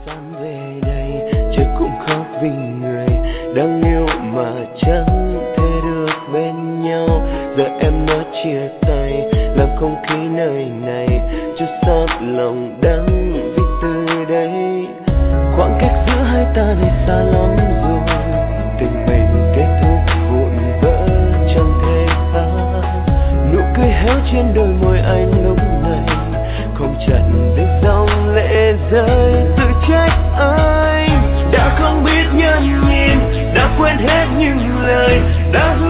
gian về đây trời cũng khóc vì người đang yêu mà chẳng thể được bên nhau. Giờ em nói chia tay làm không khí nơi này chút xót lòng đắng vì từ đây khoảng cách giữa hai ta này xa lắm rồi. Tình mình kết thúc vụn vỡ chẳng thể phai, nụ cười héo trên đôi môi anh lúc này không chặn được dòng lệ rơi. Tự trách anh đã không biết nhẫn nhịn, đã quên hết những lời đã